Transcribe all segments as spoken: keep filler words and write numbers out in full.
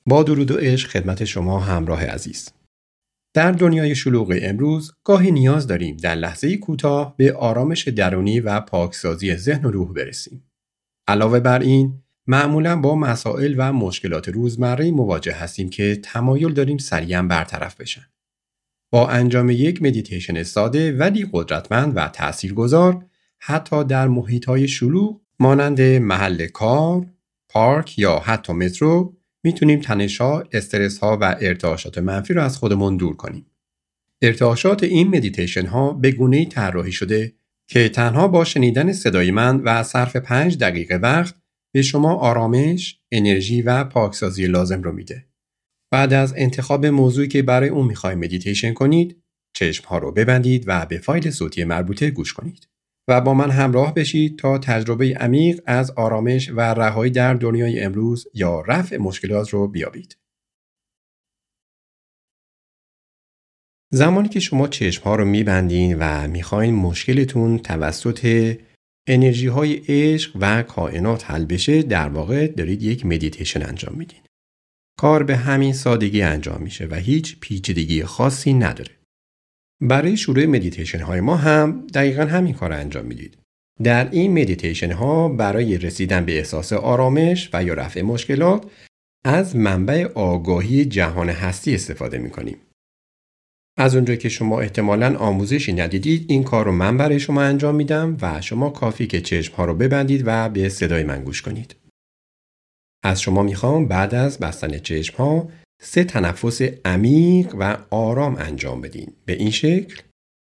با درود و عشق خدمت شما همراه عزیز. در دنیای شلوغ امروز گاهی نیاز داریم در لحظه‌ای کوتاه به آرامش درونی و پاکسازی ذهن و روح برسیم. علاوه بر این، معمولاً با مسائل و مشکلات روزمره مواجه هستیم که تمایل داریم سریعاً برطرف بشن. با انجام یک مدیتیشن ساده ولی قدرتمند و تاثیرگذار، حتی در محیط‌های شلوغ مانند محل کار، پارک یا حتی مترو، میتونیم تنش‌ها، استرس‌ها و ارتعاشات منفی رو از خودمون دور کنیم. ارتعاشات این مدیتیشن ها به گونه‌ای طراحی شده که تنها با شنیدن صدای من و صرف پنج دقیقه وقت به شما آرامش، انرژی و پاکسازی لازم رو میده. بعد از انتخاب موضوعی که برای اون میخواید مدیتیشن کنید، چشم‌ها رو ببندید و به فایل صوتی مربوطه گوش کنید و با من همراه بشید تا تجربه عمیق از آرامش و رهایی در دنیای امروز یا رفع مشکلات رو بیابید. زمانی که شما چشم‌ها رو می‌بندین و می‌خواین مشکلتون توسط انرژی‌های عشق و کائنات حل بشه، در واقع دارید یک مدیتیشن انجام میدین. کار به همین سادگی انجام میشه و هیچ پیچیدگی خاصی نداره. برای شروع مدیتیشن های ما هم دقیقاً همین کار رو انجام میدید. در این مدیتیشن ها برای رسیدن به احساس آرامش و یا رفع مشکلات از منبع آگاهی جهان هستی استفاده میکنیم. از اونجا که شما احتمالاً آموزشی ندیدید، این کار رو من برای شما انجام میدم و شما کافی که چشم ها رو ببندید و به صدای من گوش کنید. از شما میخوام بعد از بستن چشم ها سه تنفس عمیق و آرام انجام بدین. به این شکل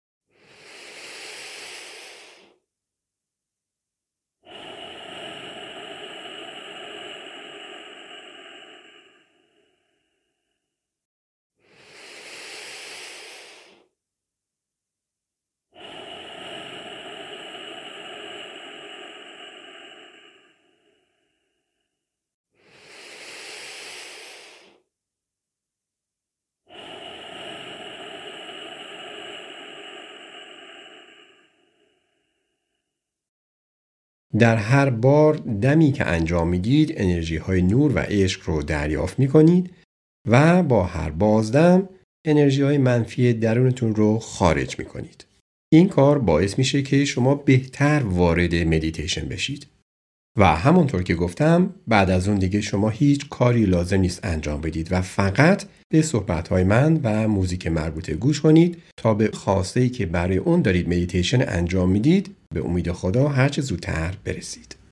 در هر بار دمی که انجام میدید انرژی های نور و عشق رو دریافت میکنید و با هر بازدم انرژی های منفی درونتون رو خارج میکنید. این کار باعث میشه که شما بهتر وارد مدیتیشن بشید. و همونطور که گفتم بعد از اون دیگه شما هیچ کاری لازم نیست انجام بدید و فقط به صحبت‌های من و موزیک مربوطه گوش کنید تا به خواسته‌ای که برای اون دارید مدیتیشن انجام میدید به امید خدا هرچه زودتر برسید.